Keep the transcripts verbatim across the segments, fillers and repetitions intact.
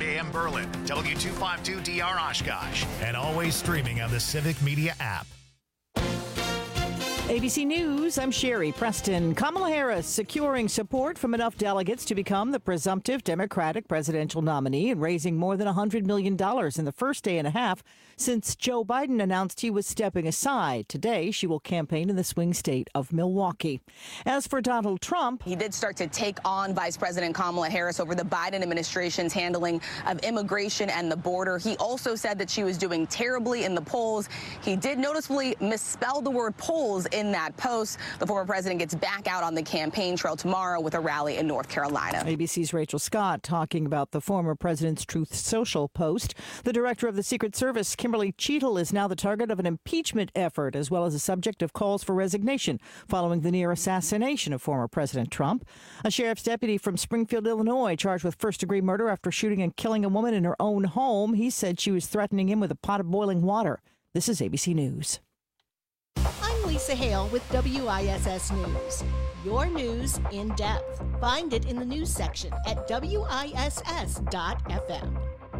a.m. Berlin, W two fifty-two D R Oshkosh, and always streaming on the Civic Media app. A B C News, I'm Sherry Preston. Kamala Harris securing support from enough delegates to become the presumptive Democratic presidential nominee and raising more than one hundred million dollars in the first day and a half since Joe Biden announced he was stepping aside. Today, she will campaign in the swing state of Milwaukee. As for Donald Trump, he did start to take on Vice President Kamala Harris over the Biden administration's handling of immigration and the border. He also said that she was doing terribly in the polls. He did noticeably misspell the word polls in that post. The former president gets back out on the campaign trail tomorrow with a rally in North Carolina. A B C's Rachel Scott talking about the former president's Truth Social post. The director of the Secret Service, Kimberly Cheatle, is now the target of an impeachment effort, as well as a subject of calls for resignation following the near assassination of former President Trump. A sheriff's deputy from Springfield, Illinois, charged with first-degree murder after shooting and killing a woman in her own home. He said she was threatening him with a pot of boiling water. This is A B C News. I'm Lisa Hale with W I S S News. Your news in depth. Find it in the news section at W I S S dot F M.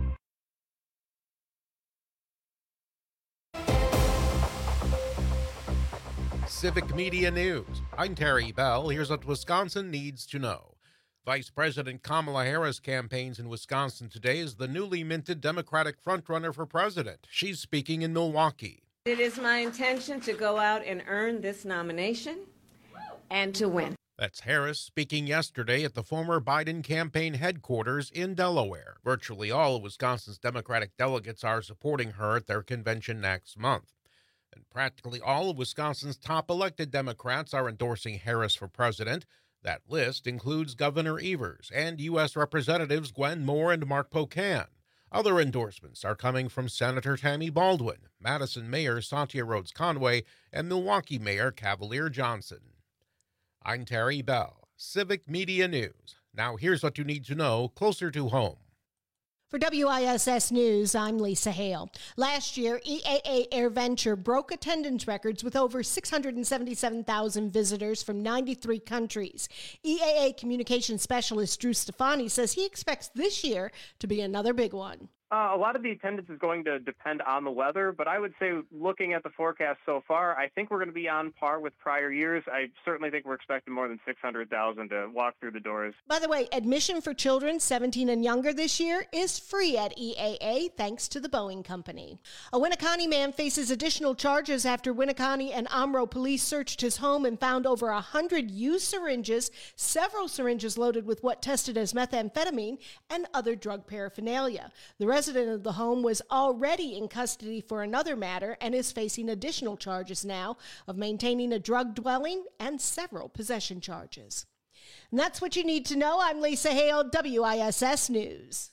Civic Media News. I'm Terry Bell. Here's what Wisconsin needs to know. Vice President Kamala Harris campaigns in Wisconsin today as the newly minted Democratic frontrunner for president. She's speaking in Milwaukee. It is my intention to go out and earn this nomination and to win. That's Harris speaking yesterday at the former Biden campaign headquarters in Delaware. Virtually all of Wisconsin's Democratic delegates are supporting her at their convention next month. And practically all of Wisconsin's top elected Democrats are endorsing Harris for president. That list includes Governor Evers and U S Representatives Gwen Moore and Mark Pocan. Other endorsements are coming from Senator Tammy Baldwin, Madison Mayor Satya Rhodes Conway, and Milwaukee Mayor Cavalier Johnson. I'm Terry Bell, Civic Media News. Now here's what you need to know closer to home. For W I S S News, I'm Lisa Hale. Last year, E A A AirVenture broke attendance records with over six hundred seventy-seven thousand visitors from ninety-three countries. E A A communications specialist Drew Stefani says he expects this year to be another big one. Uh, a lot of the attendance is going to depend on the weather, but I would say looking at the forecast so far, I think we're going to be on par with prior years. I certainly think we're expecting more than six hundred thousand to walk through the doors. By the way, admission for children seventeen and younger this year is free at E A A thanks to the Boeing Company. A Winneconne man faces additional charges after Winneconne and Omro police searched his home and found over one hundred used syringes, several syringes loaded with what tested as methamphetamine, and other drug paraphernalia. The resident of the home was already in custody for another matter and is facing additional charges now of maintaining a drug dwelling and several possession charges. And that's what you need to know. I'm Lisa Hale, W I S S News.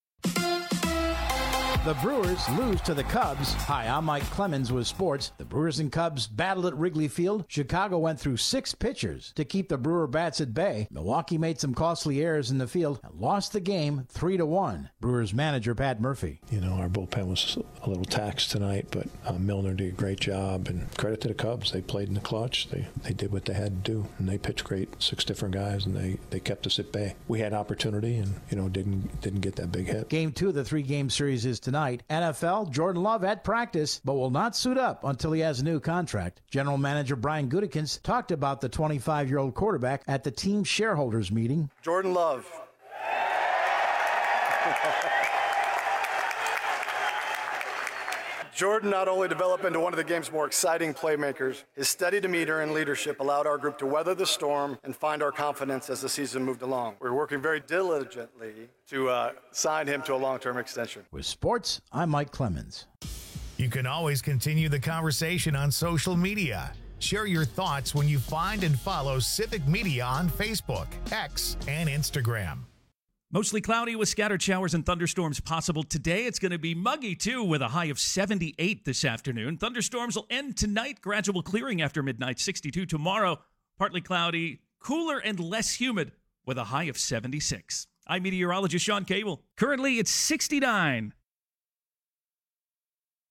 The Brewers lose to the Cubs. Hi, I'm Mike Clemens with sports. The Brewers and Cubs battled at Wrigley Field. Chicago went through six pitchers to keep the Brewer bats at bay. Milwaukee made some costly errors in the field and lost the game three to one. Brewers manager Pat Murphy. You know, our bullpen was a little taxed tonight, but uh, Milner did a great job. And credit to the Cubs. They played in the clutch. They they did what they had to do. And they pitched great. Six different guys, and they, they kept us at bay. We had opportunity and, you know, didn't, didn't get that big hit. Game two of the three-game series is tonight. N F L, Jordan Love at practice, but will not suit up until he has a new contract. General Manager Brian Gutekunst talked about the twenty-five-year-old quarterback at the team shareholders meeting. Jordan Love. Jordan not only developed into one of the game's more exciting playmakers, his steady demeanor and leadership allowed our group to weather the storm and find our confidence as the season moved along. We're working very diligently to uh, sign him to a long-term extension. With sports, I'm Mike Clemens. You can always continue the conversation on social media. Share your thoughts when you find and follow Civic Media on Facebook, X, and Instagram. Mostly cloudy with scattered showers and thunderstorms possible today. It's going to be muggy, too, with a high of seventy-eight this afternoon. Thunderstorms will end tonight. Gradual clearing after midnight, sixty-two tomorrow. Partly cloudy, cooler and less humid with a high of seventy-six. I'm meteorologist Sean Cable. Currently, it's sixty-nine.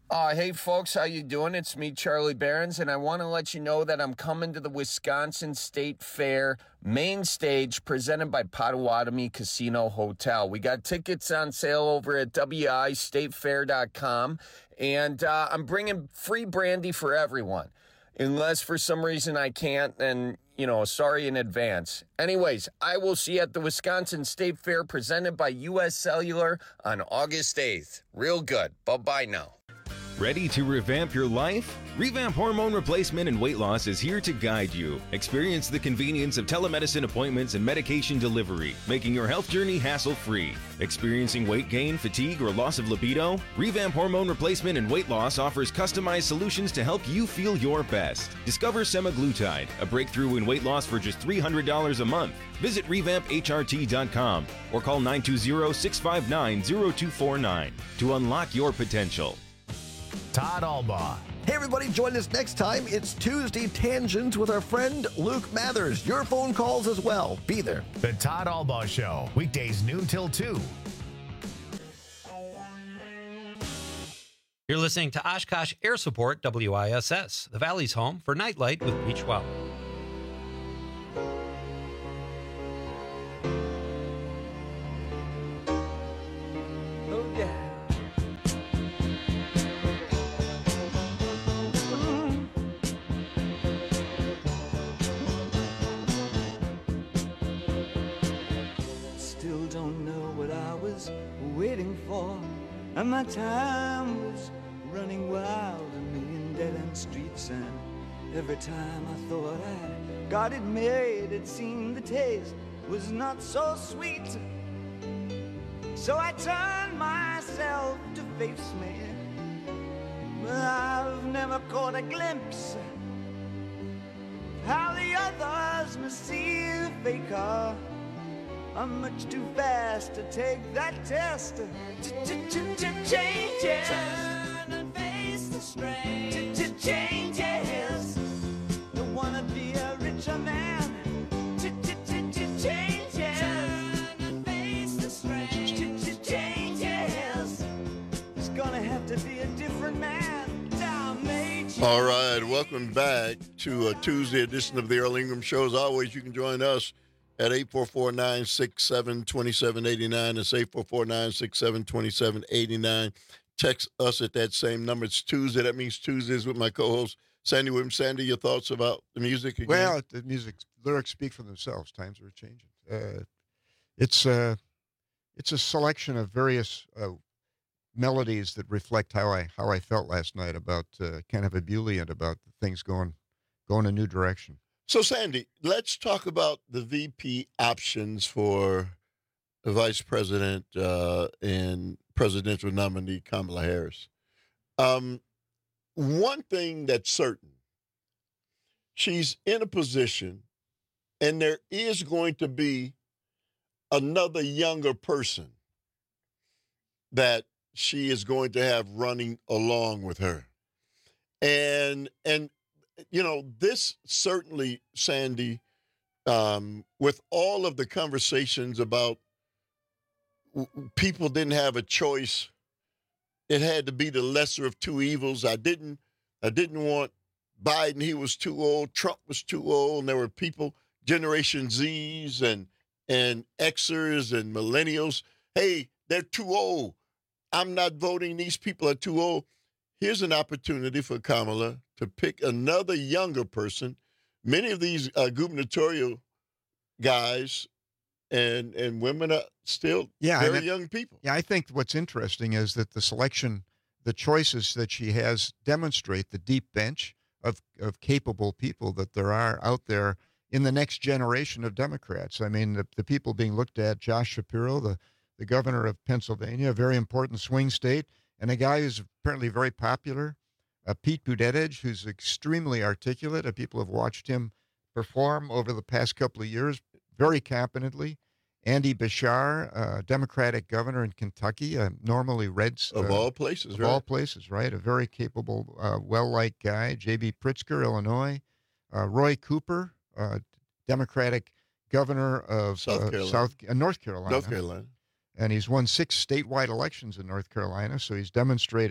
Uh, hey, folks, how you doing? It's me, Charlie Barons, and I want to let you know that I'm coming to the Wisconsin State Fair main stage presented by Potawatomi Casino Hotel. We got tickets on sale over at W I state fair dot com, and uh, I'm bringing free brandy for everyone. Unless for some reason I can't, then, you know, sorry in advance. Anyways, I will see you at the Wisconsin State Fair presented by U S Cellular on August eighth. Real good. Bye-bye now. Ready to revamp your life? Revamp Hormone Replacement and Weight Loss is here to guide you. Experience the convenience of telemedicine appointments and medication delivery, making your health journey hassle-free. Experiencing weight gain, fatigue, or loss of libido? Revamp Hormone Replacement and Weight Loss offers customized solutions to help you feel your best. Discover semaglutide, a breakthrough in weight loss for just three hundred dollars a month. Visit revamp H R T dot com or call nine two zero, six five nine, zero two four nine to unlock your potential. Todd Albaugh. Hey everybody, join us next time. It's Tuesday Tangents with our friend Luke Mathers. Your phone calls as well. Be there. The Todd Albaugh Show, weekdays noon till two. You're listening to Oshkosh Air Support W I S S, the Valley's home for Nightlight with Beach Wow. And my time was running wild, a million dead-end streets, and every time I thought I got it made, it seemed the taste was not so sweet. So I turned myself to face me, but I've never caught a glimpse of how the others must see the faker. I'm much too fast to take that test. Changes. Turn and face the strain. Changes. Don't wanna be a richer man. Changes. Turn and face the strain. Changes. It's gonna have to be a different man. Damnation. All right, welcome back to a Tuesday edition of the Earl Ingram Show. As always, you can join us at eight four four, nine six seven, two seven eight nine. It's eight four four, nine six seven, two seven eight nine. Text us at that same number. It's Tuesday. That means Tuesdays with my co-host, Sandy Williams. Sandy, your thoughts about the music again? Well, the music, lyrics speak for themselves. Times are changing. Uh, it's, uh, it's a selection of various uh, melodies that reflect how I how I felt last night about uh, kind of ebullient about things going going a new direction. So, Sandy, let's talk about the V P options for the vice president uh, and presidential nominee Kamala Harris. Um, one thing that's certain, she's in a position, and there is going to be another younger person that she is going to have running along with her. And, and, you know, this certainly, Sandy, um, with all of the conversations about w- people didn't have a choice, it had to be the lesser of two evils. I didn't, I didn't want Biden. He was too old. Trump was too old. And there were people, Generation Zs and and Xers and millennials. Hey, they're too old. I'm not voting. These people are too old. Here's an opportunity for Kamala to pick another younger person. Many of these uh, gubernatorial guys and and women are still yeah, very it, young people. Yeah, I think what's interesting is that the selection, the choices that she has demonstrate the deep bench of, of capable people that there are out there in the next generation of Democrats. I mean, the, the people being looked at, Josh Shapiro, the, the governor of Pennsylvania, a very important swing state, and a guy who's apparently very popular, uh, Pete Buttigieg, who's extremely articulate. Uh, people have watched him perform over the past couple of years very competently. Andy Bashar, uh, Democratic governor in Kentucky, uh, normally Reds. Of uh, all places, of right? all places, right? A very capable, uh, well-liked guy. J B Pritzker, Illinois. Uh, Roy Cooper, uh, Democratic governor of South uh, Carolina. South, uh, North Carolina. North Carolina. And he's won six statewide elections in North Carolina, so he's demonstrated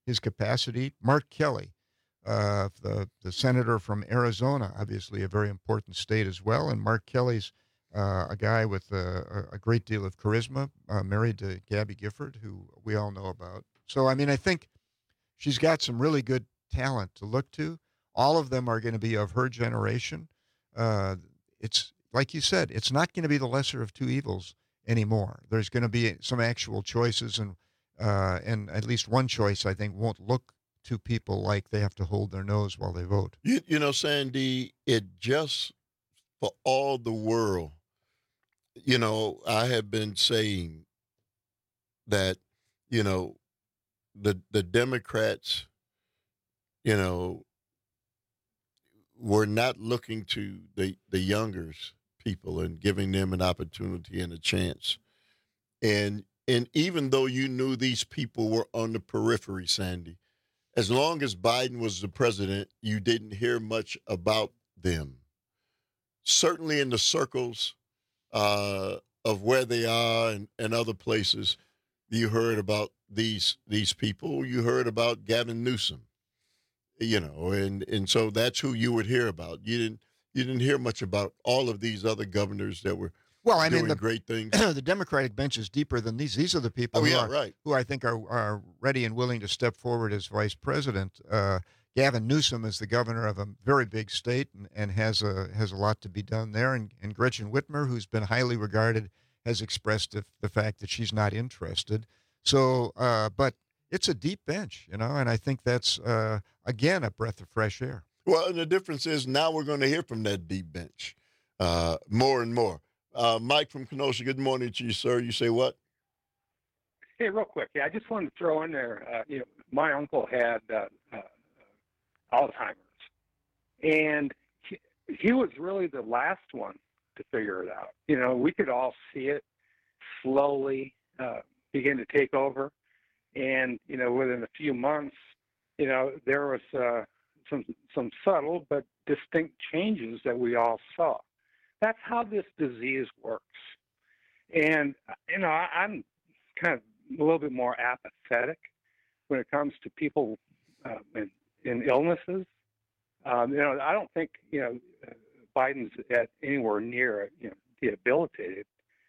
his capacity. Mark Kelly, uh, the, the senator from Arizona, obviously a very important state as well. And Mark Kelly's uh, a guy with a, a great deal of charisma, uh, married to Gabby Gifford, who we all know about. So, I mean, I think she's got some really good talent to look to. All of them are going to be of her generation. Uh, it's like you said, it's not going to be the lesser of two evils anymore. There's going to be some actual choices, and uh, and at least one choice, I think, won't look to people like they have to hold their nose while they vote. You, you know, Sandy, it just, for all the world, you know, I have been saying that, you know, the the Democrats, you know, were not looking to the, the younger people and giving them an opportunity and a chance. And and even though you knew these people were on the periphery, Sandy, as long as Biden was the president, you didn't hear much about them. Certainly in the circles uh, of where they are and, and other places, you heard about these these people. You heard about Gavin Newsom. You know, and, and so that's who you would hear about. You didn't you didn't hear much about all of these other governors that were well, I doing mean, the, great things. The Democratic bench is deeper than these. These are the people oh, who, yeah, are, right. who I think are, are ready and willing to step forward as vice president. Uh, Gavin Newsom is the governor of a very big state and, and has a has a lot to be done there. And, and Gretchen Whitmer, who's been highly regarded, has expressed the, the fact that she's not interested. So, uh, but it's a deep bench, you know, and I think that's, uh, again, a breath of fresh air. Well, and the difference is now we're going to hear from that deep bench uh, more and more. Uh, Mike from Kenosha, good morning to you, sir. You say what? Hey, real quick. Yeah, I just wanted to throw in there, uh, you know, my uncle had uh, uh, Alzheimer's, and he, he was really the last one to figure it out. You know, we could all see it slowly uh, begin to take over. And, you know, within a few months, you know, there was uh, some some subtle but distinct changes that we all saw. That's how this disease works. And, you know, I, I'm kind of a little bit more apathetic when it comes to people uh, in, in illnesses. Um, you know, I don't think, you know, Biden's at anywhere near, you know, debilitated.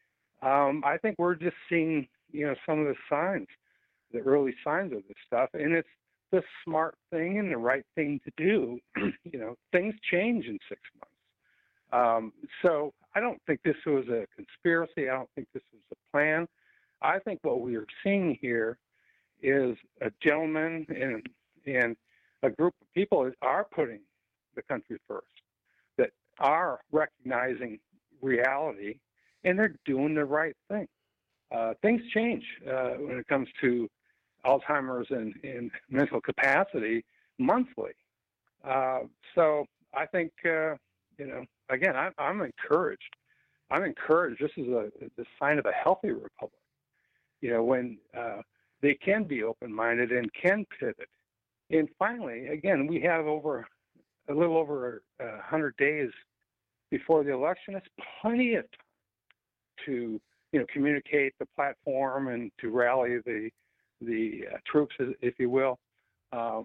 Um, I think we're just seeing, you know, some of the signs. The early signs of this stuff, and it's the smart thing and the right thing to do. You know, things change in six months. Um, so I don't think this was a conspiracy. I don't think this was a plan. I think what we are seeing here is a gentleman and and a group of people that are putting the country first, that are recognizing reality, and they're doing the right thing. Uh, things change uh, when it comes to Alzheimer's and, and mental capacity monthly. Uh, so I think, uh, you know, again, I, I'm encouraged. I'm encouraged. This is a, a sign of a healthy republic, you know, when uh, they can be open-minded and can pivot. And finally, again, we have over a little over one hundred days before the election. It's plenty of time to, you know, communicate the platform and to rally the the uh, troops, if you will. Um,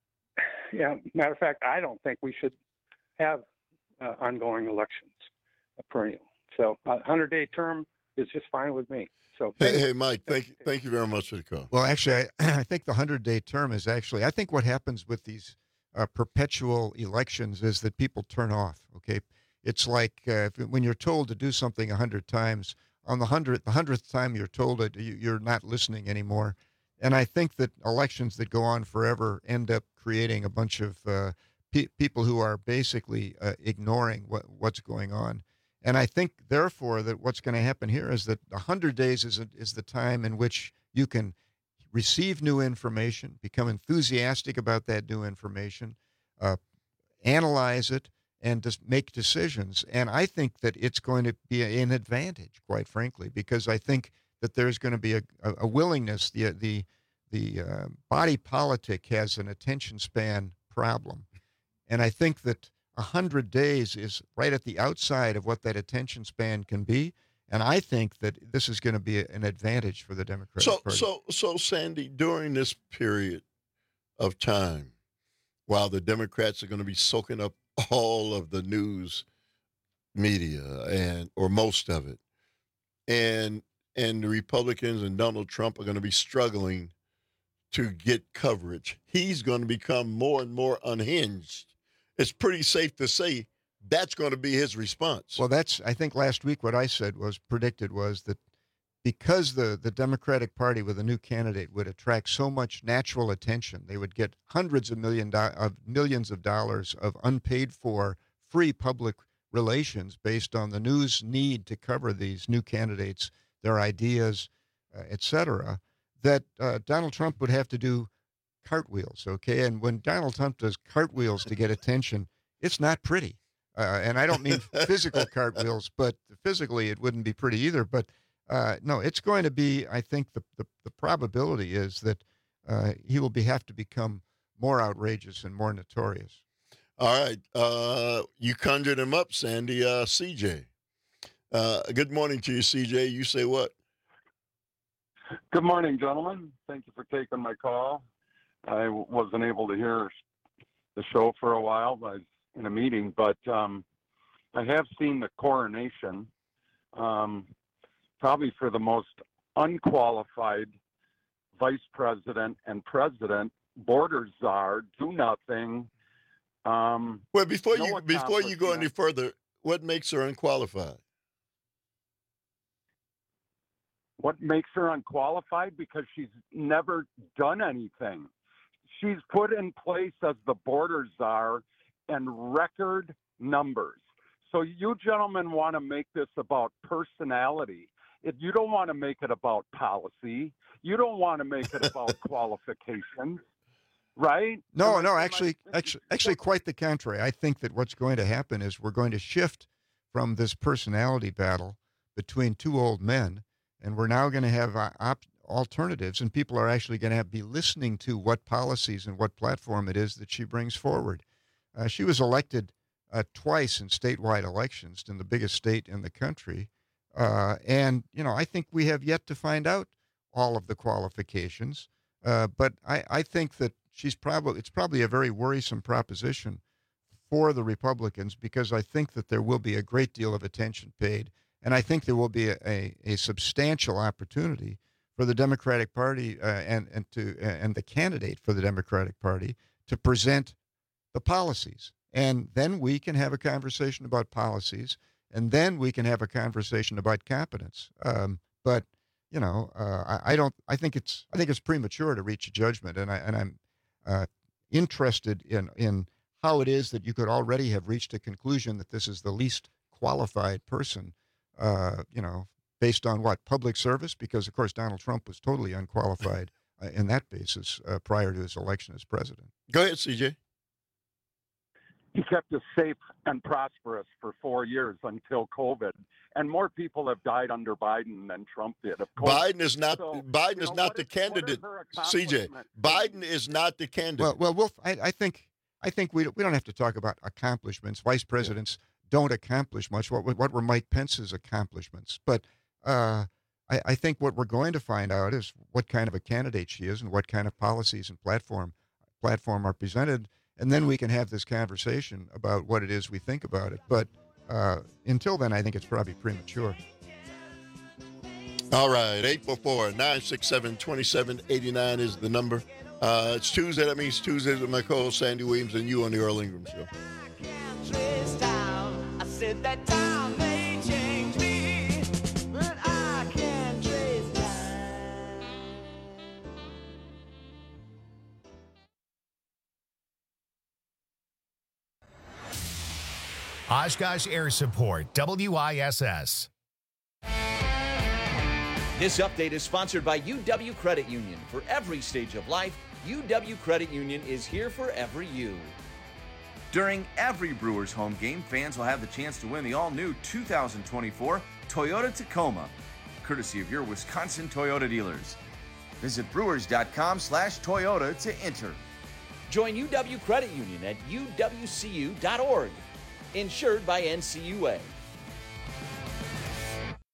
yeah, matter of fact, I don't think we should have uh, ongoing elections, uh, perennial. So a hundred-day term is just fine with me. So hey, hey, Mike, thank you, thank you very much for the call. Well, actually, I, I think the hundred-day term is actually, I think what happens with these uh, perpetual elections is that people turn off, okay? It's like uh, if, when you're told to do something a hundred times, on the hundredth, the hundredth time you're told it, you, you're not listening anymore. And I think that elections that go on forever end up creating a bunch of uh, pe- people who are basically uh, ignoring what, what's going on. And I think, therefore, that what's going to happen here is that one hundred days is, a, is the time in which you can receive new information, become enthusiastic about that new information, uh, analyze it, and just make decisions. And I think that it's going to be an advantage, quite frankly, because I think that there's going to be a, a willingness. The the the uh, body politic has an attention span problem, and I think that a hundred days is right at the outside of what that attention span can be. And I think that this is going to be an advantage for the Democratic so, Party. So, so, Sandy, during this period, of time while the Democrats are going to be soaking up all of the news media and or most of it. And and the Republicans and Donald Trump are going to be struggling to get coverage. He's going to become more and more unhinged. It's pretty safe to say that's going to be his response. Well, that's, I think last week what I said was predicted was that because the, the Democratic Party with a new candidate would attract so much natural attention, they would get hundreds of, million do- of millions of dollars of unpaid for free public relations based on the news need to cover these new candidates, their ideas, uh, et cetera, that uh, Donald Trump would have to do cartwheels, okay? And when Donald Trump does cartwheels to get attention, it's not pretty. Uh, and I don't mean physical cartwheels, but physically it wouldn't be pretty either. But uh, no, it's going to be, I think the, the, the probability is that uh, he will be have to become more outrageous and more notorious. All right. Uh, you conjured him up, Sandy. Uh, C J. Uh, good morning to you, C J. You say what? Good morning, gentlemen. Thank you for taking my call. I wasn't able to hear the show for a while. I was in a meeting, but um, I have seen the coronation, um, probably for the most unqualified vice president and president, border czar, do nothing. Um, well, before no you before you go any further, what makes her unqualified? What makes her unqualified? Because she's never done anything. She's put in place as the border czar and record numbers. So you gentlemen want to make this about personality. If you don't want to make it about policy, you don't want to make it about qualifications, right? No, no, actually, actually, actually, quite the contrary. I think that what's going to happen is we're going to shift from this personality battle between two old men, and we're now going to have uh, op- alternatives, and people are actually going to have, be listening to what policies and what platform it is that she brings forward. Uh, she was elected uh, twice in statewide elections in the biggest state in the country, uh, and you know I think we have yet to find out all of the qualifications. Uh, but I, I think that she's probably it's probably a very worrisome proposition for the Republicans, because I think that there will be a great deal of attention paid, and I think there will be a, a, a substantial opportunity for the Democratic Party uh, and and to uh, and the candidate for the Democratic Party to present the policies, and then we can have a conversation about policies, and then we can have a conversation about competence. Um, but you know, uh, I, I don't. I think it's. I think it's premature to reach a judgment, and I and I'm uh, interested in in how it is that you could already have reached a conclusion that this is the least qualified person. Uh, you know, based on what? Public service? Because of course Donald Trump was totally unqualified uh, in that basis uh, prior to his election as president. Go ahead, C J. He kept us safe and prosperous for four years until COVID, and more people have died under Biden than Trump did. Of course, Biden is not. So, Biden you is know, not what the is- candidate. what are her C J. accomplishments? Biden is not the candidate. Well, well, we'll I, I think I think we we don't have to talk about accomplishments. Vice presidents don't accomplish much. What what were Mike Pence's accomplishments? But uh, I, I think what we're going to find out is what kind of a candidate she is and what kind of policies and platform platform are presented, and then we can have this conversation about what it is we think about it. But uh, until then, I think it's probably premature. All right, eight four four, nine six seven, two seven eight nine is the number. Uh, it's Tuesday. That means Tuesdays with my co-host Sandy Williams and you on the Earl Ingram Show. I said that time may change me, but I can't trace time. Oshkosh Air Support, W I S S. This update is sponsored by U W Credit Union. For every stage of life, U W Credit Union is here for every you. During every Brewers home game, fans will have the chance to win the all-new two thousand twenty-four Toyota Tacoma, courtesy of your Wisconsin Toyota dealers. Visit brewers.com slash Toyota to enter. Join U W Credit Union at U W C U dot org. Insured by N C U A.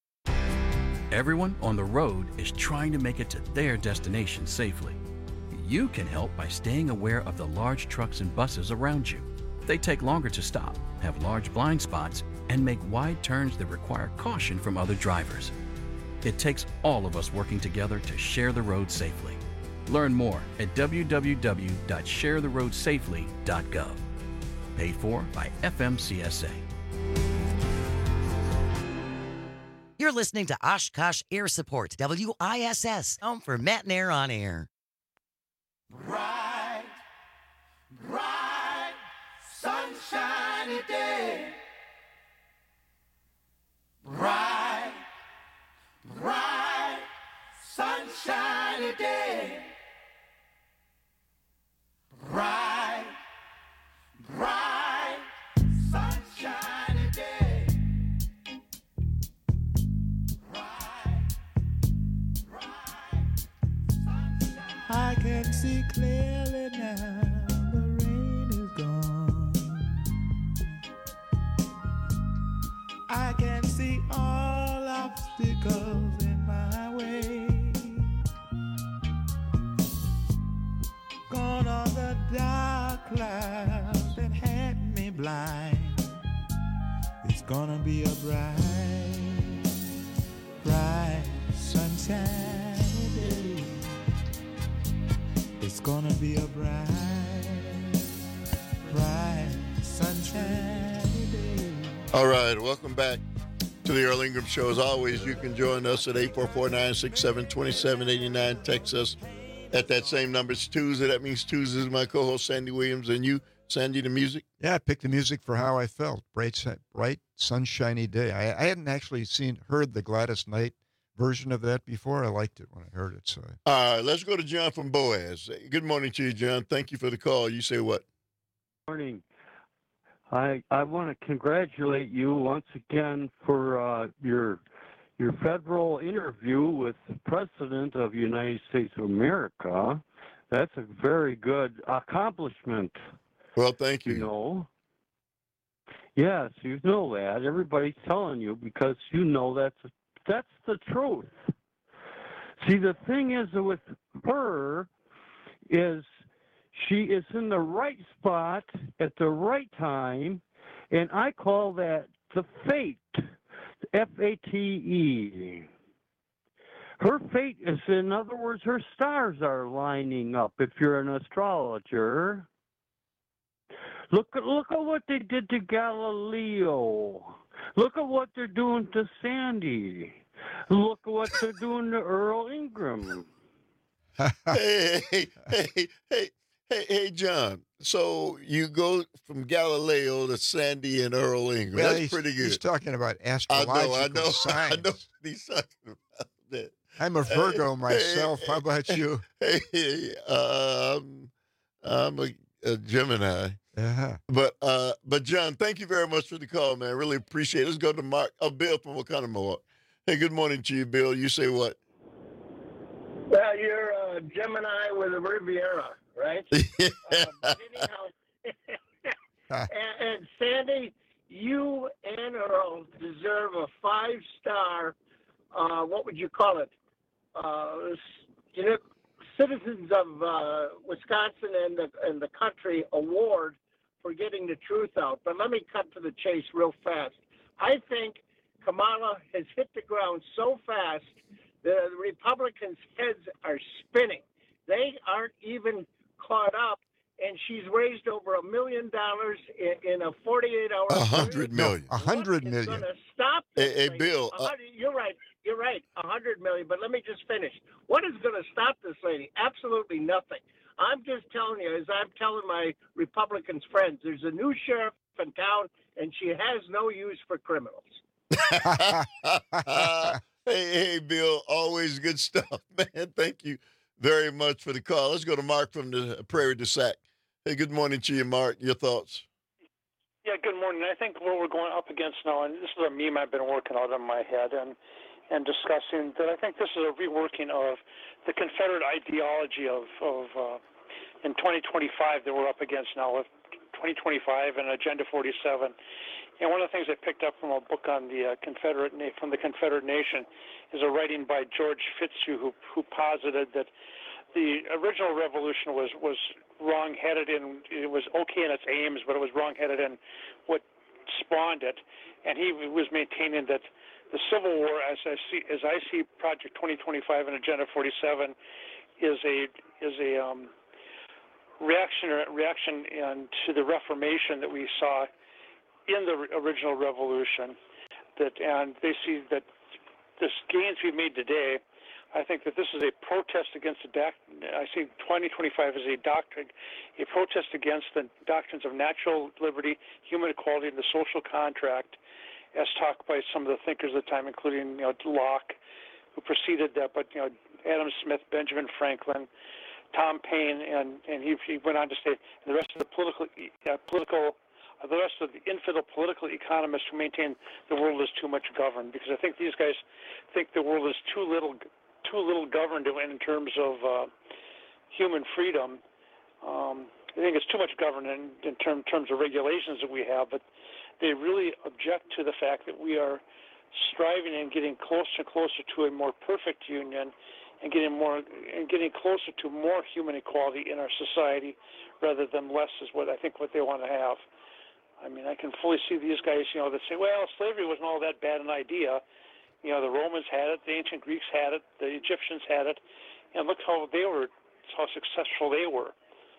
Everyone on the road is trying to make it to their destination safely. You can help by staying aware of the large trucks and buses around you. They take longer to stop, have large blind spots, and make wide turns that require caution from other drivers. It takes all of us working together to share the road safely. Learn more at w w w dot share the road safely dot gov. Paid for by F M C S A. You're listening to Oshkosh Air Support, W I S S, home for Matt and Air on Air. Bright, bright, sunshiny day. Bright, bright, sunshiny day. Bright, bright, sunshiny day. I can see clearly now, the rain is gone. I can see all obstacles in my way. Gone are the dark clouds that had me blind. It's gonna be a bright, bright sunshiny day. It's gonna be a bright, bright, sunshiny day. All right, welcome back to the Earl Ingram Show. As always, you can join us at eight four four, nine six seven, two seven eight nine. Text us at that same number. It's Tuesday. That means Tuesday is my co-host, Sandy Williams, and you, Sandy, the music. Yeah, I picked the music for How I Felt. Bright, bright sunshiny day. I, I hadn't actually seen, heard the Gladys Knight version of that before. I liked it when I heard it. So. All right, let's go to John from Boaz. Good morning to you, John. Thank you for the call. You say what? Morning. I I want to congratulate you once again for uh, your your federal interview with the President of the United States of America. That's a very good accomplishment. Well, thank you. You know. Yes, you know that. Everybody's telling you because you know that's that's the truth. See, the thing is with her is she is in the right spot at the right time, and I call that the fate, F A T E. Her fate is, in other words, her stars are lining up, if you're an astrologer. Look at, look at what they did to Galileo. Look at what they're doing to Sandy. Look at what they're doing to Earl Ingram. hey, hey, hey, hey, hey, hey, John. So you go from Galileo to Sandy and Earl Ingram. Well, That's he's, pretty good. He's talking about I astrological know, I know, signs. I know what he's talking about that. I'm a Virgo Hey, myself. hey, How about you? Hey, hey, um, I'm a, a Gemini. Uh-huh. But uh, but John, thank you very much for the call, man. Really appreciate it. Let's go to Mark. Oh, Bill from Oconomowoc. Hey, good morning to you, Bill. You say what? Well, you're a Gemini with a Riviera, right? uh, but anyhow, and, and Sandy, you and Earl deserve a five-star, uh, what would you call it? Uh, you know, Citizens of uh, Wisconsin and the, and the country award for getting the truth out. But let me cut to the chase real fast. I think Kamala has hit the ground so fast, the Republicans' heads are spinning. They aren't even caught up, and she's raised over a million dollars in, in a forty-eight hour A hundred million. A hundred What is million. going to stop this Hey, hey, thing? Bill, A uh, hundred- you're right. You're right. A hundred million. But let me just finish. What is going to stop this lady? Absolutely nothing. I'm just telling you, as I'm telling my Republicans friends, there's a new sheriff in town, and she has no use for criminals. hey, hey, Bill. Always good stuff, man. Thank you very much for the call. Let's go to Mark from the Prairie du Sac. Hey, good morning to you, Mark. Your thoughts? Yeah, good morning. I think what we're going up against now, and this is a meme I've been working out in my head and and discussing, that I think this is a reworking of the Confederate ideology of, of uh, in twenty twenty-five that we're up against now, with twenty twenty-five and Agenda forty-seven. And one of the things I picked up from a book on the uh, Confederate from the Confederate Nation is a writing by George Fitzhugh, who who posited that the original revolution was was wrong-headed in it was okay in its aims, but it was wrong-headed in what spawned it. And he was maintaining that the Civil War, as I see as I see Project twenty twenty-five and Agenda forty-seven, is a is a um, reaction reaction and to the Reformation that we saw in the original revolution. That and they see that the gains we've made today. I think that this is a protest against the doc- I see twenty twenty-five as a doctrine, a protest against the doctrines of natural liberty, human equality, and the social contract, as talked by some of the thinkers of the time, including you know Locke, who preceded that, but you know Adam Smith, Benjamin Franklin, Tom Paine, and and he, he went on to say and the rest of the political uh, political. The rest of the infidel political economists who maintain the world is too much governed, because I think these guys think the world is too little, too little governed in terms of uh, human freedom. Um, I think it's too much governed in, in term, terms of regulations that we have, but they really object to the fact that we are striving and getting closer and closer to a more perfect union, and getting more and getting closer to more human equality in our society, rather than less is what I think what they want to have. I mean, I can fully see these guys, you know, that say, well, slavery wasn't all that bad an idea. You know, the Romans had it, the ancient Greeks had it, the Egyptians had it, and look how they were, how successful they were.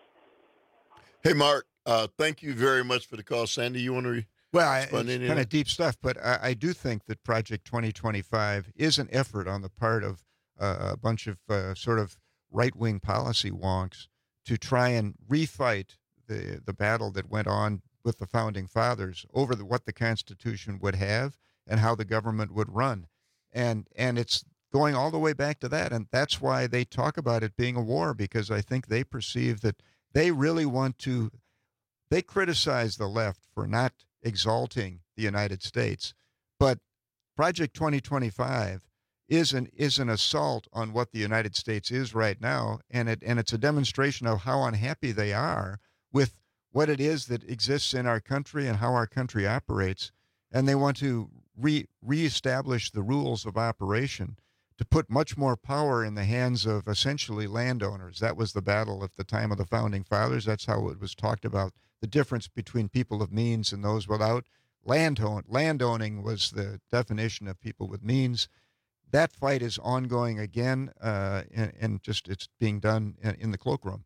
Hey, Mark, uh, thank you very much for the call. Sandy, you want to re- Well, I, respond it's to any kind of of deep stuff, but I, I do think that Project twenty twenty-five is an effort on the part of uh, a bunch of uh, sort of right-wing policy wonks to try and refight the, the battle that went on with the Founding Fathers over the, what the Constitution would have and how the government would run. And and it's going all the way back to that, and that's why they talk about it being a war, because I think they perceive that they really want to, they criticize the left for not exalting the United States, but Project twenty twenty-five is an is an assault on what the United States is right now, and it and it's a demonstration of how unhappy they are with what it is that exists in our country and how our country operates, and they want to re reestablish the rules of operation to put much more power in the hands of essentially landowners. That was the battle at the time of the Founding Fathers. That's how it was talked about, the difference between people of means and those without. Landowning, landowning was the definition of people with means. That fight is ongoing again, uh, and, and just it's being done in, in the cloakroom.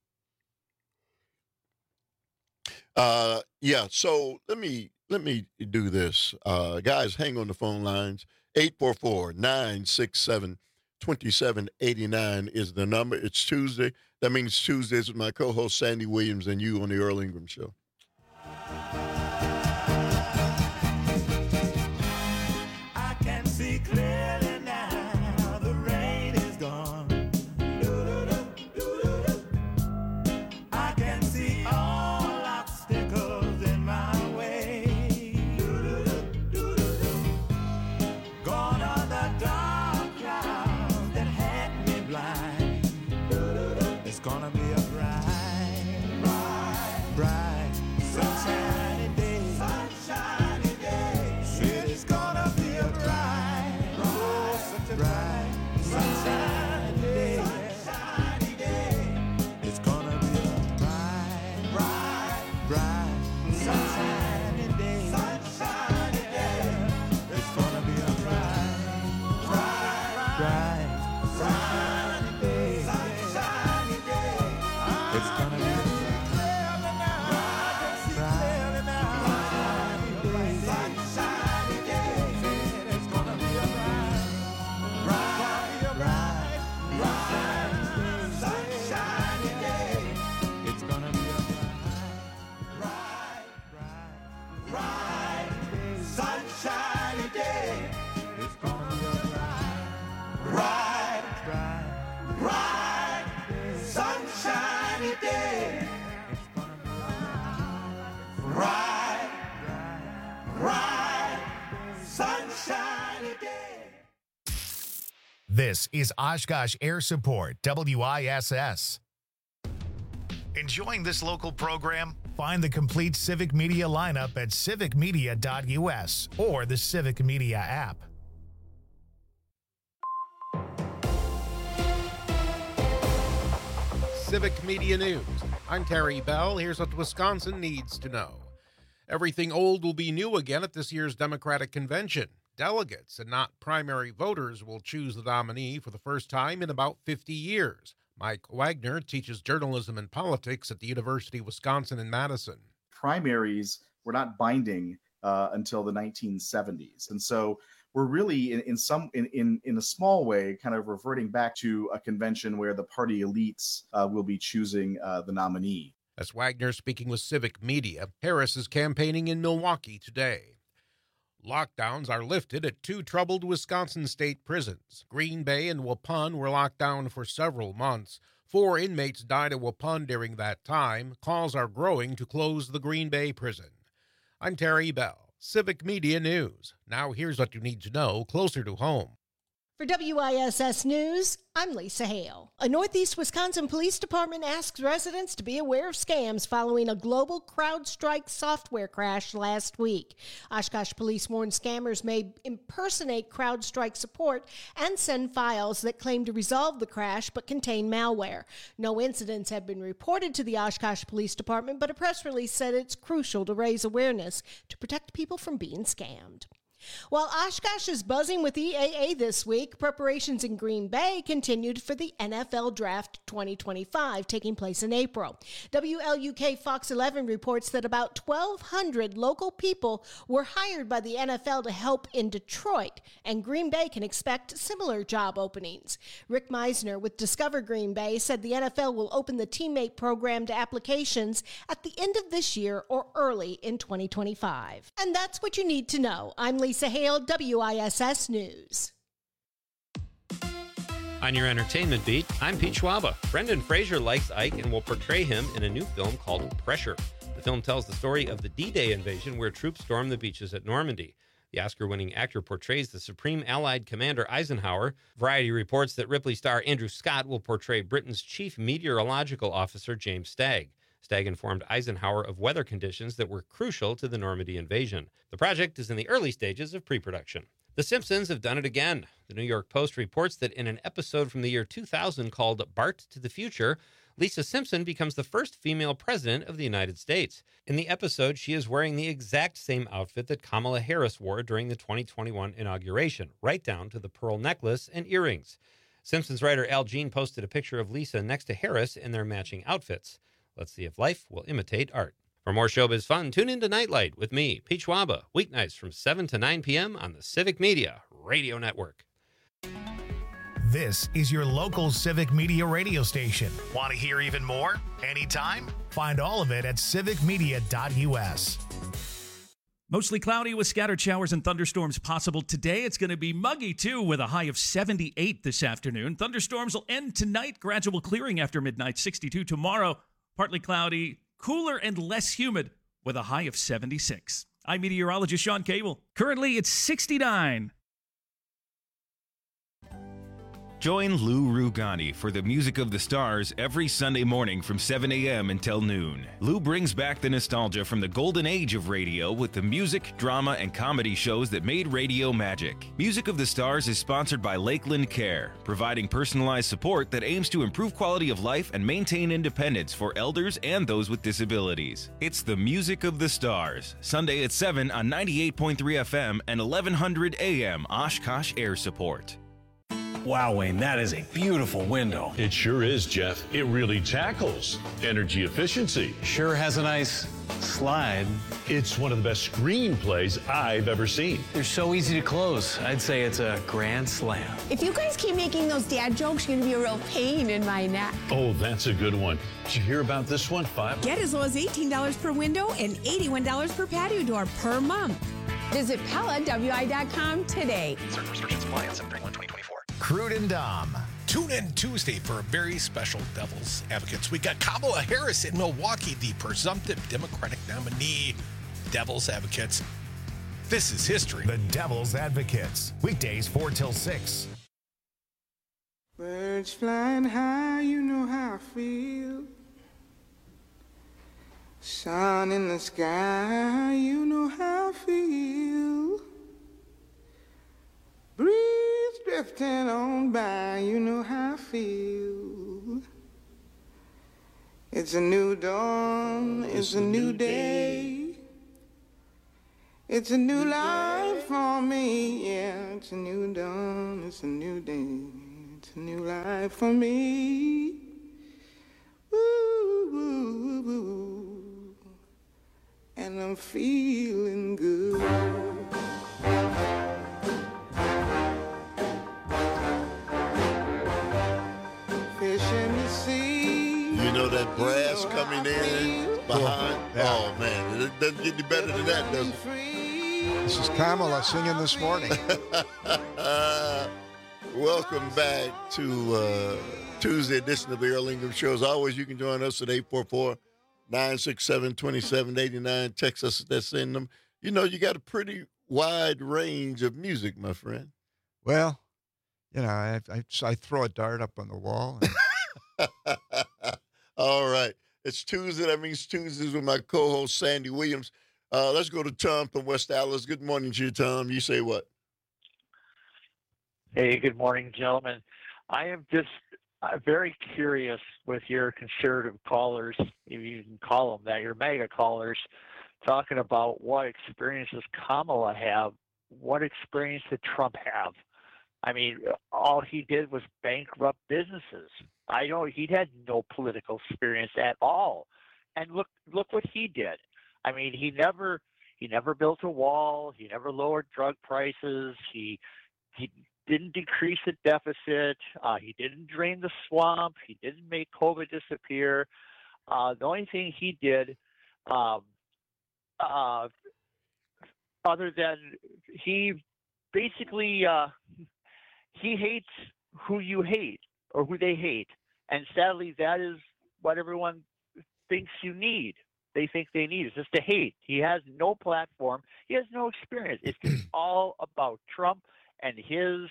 Uh, yeah. So let me let me do this, uh, guys. Hang on the phone lines. eight four four, nine six seven, two seven eight nine is the number. It's Tuesday. That means Tuesdays with my co-host Sandy Williams and you on the Earl Ingram Show. I can see clearly now. The rain is gone. I can see all obstacles in my way. Gone are the dark clouds that had me blind. It's gonna be a bright, bright, bright, sunshiny day. Sunshiny day. It's gonna be a bright, bright, such a bright, sunshiny day. Sunshiny day. It's gonna be a bright, bright, bright, sunshiny day. Sunshiny day. It's gonna be a bright, bright, bright, sunshiny day. Sunshiny day. It's gonna be a sunshiny day. It's gonna be a bright, bright, bright, sunshiny day. It's gonna be a bright, bright, sunshiny day. This is Oshkosh Air Support, W I S S. Enjoying this local program? Find the complete Civic Media lineup at civic media dot U S or the Civic Media app. Civic Media News. I'm Terry Bell. Here's what Wisconsin needs to know. Everything old will be new again at this year's Democratic Convention. Delegates and not primary voters will choose the nominee for the first time in about fifty years. Mike Wagner teaches journalism and politics at the University of Wisconsin in Madison. Primaries were not binding uh, until the nineteen seventies. And so we're really in, in some in, in in a small way kind of reverting back to a convention where the party elites uh, will be choosing uh, the nominee. That's Wagner speaking with Civic Media. Harris is campaigning in Milwaukee today. Lockdowns are lifted at two troubled Wisconsin state prisons. Green Bay and Waupun were locked down for several months. Four inmates died at Waupun during that time. Calls are growing to close the Green Bay prison. I'm Terry Bell, Civic Media News. Now here's what you need to know closer to home. For W I S S News, I'm Lisa Hale. A Northeast Wisconsin Police Department asks residents to be aware of scams following a global CrowdStrike software crash last week. Oshkosh Police warned scammers may impersonate CrowdStrike support and send files that claim to resolve the crash but contain malware. No incidents have been reported to the Oshkosh Police Department, but a press release said it's crucial to raise awareness to protect people from being scammed. While Oshkosh is buzzing with E A A this week, preparations in Green Bay continued for the N F L Draft twenty twenty-five, taking place in April. W L U K Fox eleven reports that about twelve hundred local people were hired by the N F L to help in Detroit, and Green Bay can expect similar job openings. Rick Meisner with Discover Green Bay said the N F L will open the teammate program to applications at the end of this year or early in twenty twenty-five. And that's what you need to know. I'm Lisa Hale, W I S S News. On your entertainment beat, I'm Pete Schwaba. Brendan Fraser likes Ike and will portray him in a new film called Pressure. The film tells the story of the D-Day invasion where troops stormed the beaches at Normandy. The Oscar-winning actor portrays the Supreme Allied Commander Eisenhower. Variety reports that Ripley star Andrew Scott will portray Britain's chief meteorological officer, James Stagg. Stagg informed Eisenhower of weather conditions that were crucial to the Normandy invasion. The project is in the early stages of pre-production. The Simpsons have done it again. The New York Post reports that in an episode from the year two thousand called Bart to the Future, Lisa Simpson becomes the first female president of the United States. In the episode, she is wearing the exact same outfit that Kamala Harris wore during the twenty twenty-one inauguration, right down to the pearl necklace and earrings. Simpsons writer Al Jean posted a picture of Lisa next to Harris in their matching outfits. Let's see if life will imitate art. For more showbiz fun, tune in to Nightlight with me, Pete Schwaba, weeknights from seven to nine p.m. on the Civic Media Radio Network. This is your local Civic Media radio station. Want to hear even more? Anytime? Find all of it at civic media dot u s. Mostly cloudy with scattered showers and thunderstorms possible today. It's going to be muggy, too, with a high of seventy-eight this afternoon. Thunderstorms will end tonight. Gradual clearing after midnight, sixty-two tomorrow. Partly cloudy, cooler and less humid with a high of seventy-six. I'm meteorologist Sean Cable. Currently, it's sixty-nine. Join Lou Rugani for the Music of the Stars every Sunday morning from seven a.m. until noon. Lou brings back the nostalgia from the golden age of radio with the music, drama, and comedy shows that made radio magic. Music of the Stars is sponsored by Lakeland Care, providing personalized support that aims to improve quality of life and maintain independence for elders and those with disabilities. It's the Music of the Stars, Sunday at seven on ninety-eight point three F M and eleven hundred A M Oshkosh Air Support. Wow, Wayne, that is a beautiful window. It sure is, Jeff. It really tackles energy efficiency. Sure has a nice slide. It's one of the best screenplays I've ever seen. They're so easy to close. I'd say it's a grand slam. If you guys keep making those dad jokes, you're going to be a real pain in my neck. Oh, that's a good one. Did you hear about this one? Five? Get as low as eighteen dollars per window and eighty-one dollars per patio door per month. Visit Pella W I dot com today. Certain restrictions apply on seven thirty-one twenty twenty-four. Crude and Dom. Tune in Tuesday for a very special Devil's Advocates. We got Kamala Harris in Milwaukee, the presumptive Democratic nominee. Devil's Advocates. This is history. The Devil's Advocates. Weekdays four till six. Birds flying high, you know how I feel. Sun in the sky, you know how I feel. Breeze drifting on by, you know how I feel. It's a new dawn, it's a new day. It's a new life for me, yeah. It's a new dawn, it's a new day. It's a new life for me. Woo, woo, woo. And I'm feeling good. Fish in the sea. You know that brass coming in behind? Oh, man. It doesn't get any better than that, does it? This is Kamala singing this morning. Welcome back to uh, Tuesday edition of the Earl Ingham Show. As always, you can join us at eight four four, nine six seven, two seven eight nine. Text us at that same number. You know, you got a pretty wide range of music, my friend. Well, you know, I, I, I throw a dart up on the wall. And... All right. It's Tuesday. That means Tuesdays with my co-host, Sandy Williams. Uh, let's go to Tom from West Dallas. Good morning to you, Tom. You say what? Hey, good morning, gentlemen. I am just uh, very curious with your conservative callers, if you can call them that, your mega callers, talking about what experiences Kamala have. What experience did Trump have? I mean, all he did was bankrupt businesses. I know he had no political experience at all. And look, look what he did. I mean, he never, he never built a wall. He never lowered drug prices. He, he didn't decrease the deficit. Uh, he didn't drain the swamp. He didn't make COVID disappear. Uh, the only thing he did, um, uh, other than he basically, uh, he hates who you hate or who they hate. And sadly, that is what everyone thinks you need. They think they need is just to hate. He has no platform. He has no experience. It's just all about Trump and his,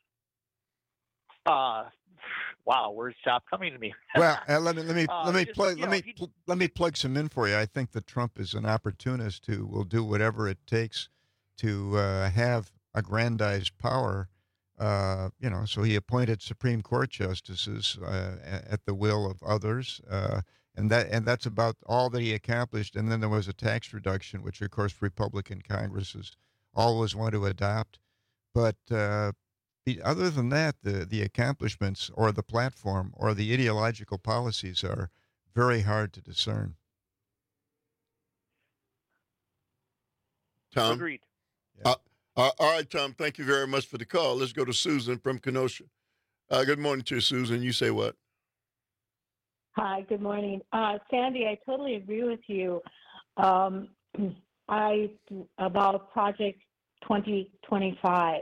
uh, wow, words stop coming to me. Well, uh, let me let me Uh, let me just, plug you let know, me he- pl- let me plug some in for you. I think that Trump is an opportunist who will do whatever it takes to uh, have aggrandized power. Uh, you know, so he appointed Supreme Court justices uh, a- at the will of others, uh, and that and that's about all that he accomplished. And then there was a tax reduction, which of course Republican Congresses always want to adopt. But uh, the, other than that, the the accomplishments or the platform or the ideological policies are very hard to discern. Tom? Agreed. Uh, uh, all right, Tom, thank you very much for the call. Let's go to Susan from Kenosha. Uh, good morning to you, Susan. You say what? Hi, good morning. Uh, Sandy, I totally agree with you. Um, I about Project twenty twenty-five.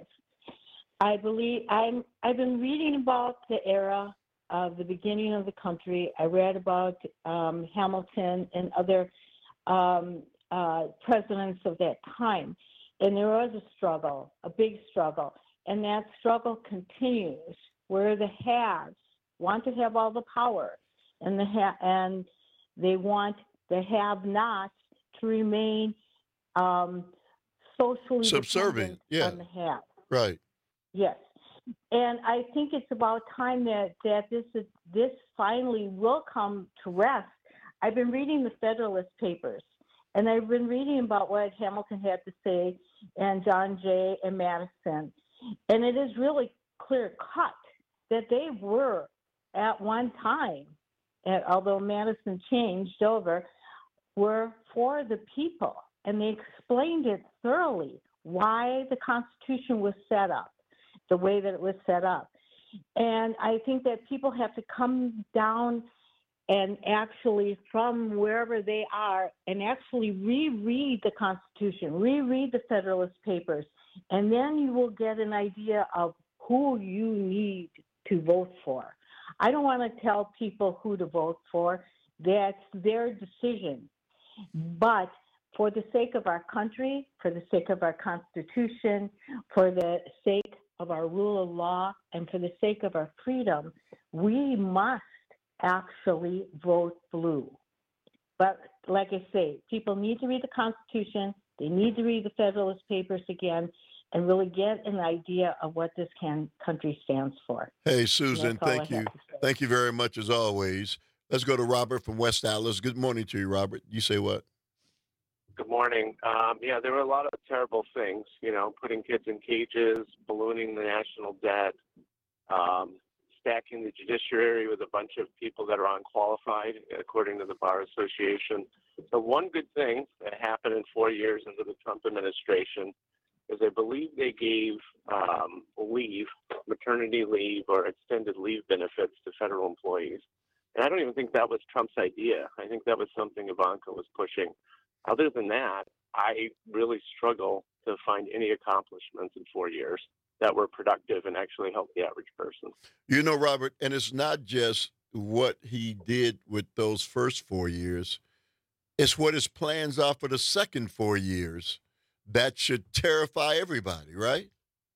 I believe I'm I've been reading about the era of the beginning of the country. I read about um, Hamilton and other um, uh, presidents of that time. And there was a struggle, a big struggle. And that struggle continues where the haves want to have all the power and the ha- and they want the have-nots to remain um, socially Subservient, dependent yeah. on the have. Right. Yes. And I think it's about time that, that this is, this finally will come to rest. I've been reading the Federalist Papers, and I've been reading about what Hamilton had to say and John Jay and Madison. And it is really clear cut that they were at one time, and although Madison changed over, were for the people. And they explained it thoroughly, why the Constitution was set up the way that it was set up. And I think that people have to come down and actually, from wherever they are, and actually reread the Constitution, reread the Federalist Papers, and then you will get an idea of who you need to vote for. I don't want to tell people who to vote for. That's their decision. But for the sake of our country, for the sake of our Constitution, for the sake of our rule of law, and for the sake of our freedom, we must actually vote blue. But like I say, people need to read the Constitution, they need to read the Federalist Papers again, and really get an idea of what this can, country stands for. Hey, Susan, that's all thank I you. have to say. Thank you very much, as always. Let's go to Robert from West Dallas. Good morning to you, Robert. You say what? Good morning. Um, yeah, there were a lot of terrible things, you know, putting kids in cages, ballooning the national debt, um, stacking the judiciary with a bunch of people that are unqualified, according to the Bar Association. So one good thing that happened in four years into the Trump administration is I believe they gave um, leave, maternity leave or extended leave benefits to federal employees. And I don't even think that was Trump's idea. I think that was something Ivanka was pushing. Other than that, I really struggle to find any accomplishments in four years that were productive and actually helped the average person. You know, Robert, and it's not just what he did with those first four years. It's what his plans are for the second four years. That should terrify everybody, right?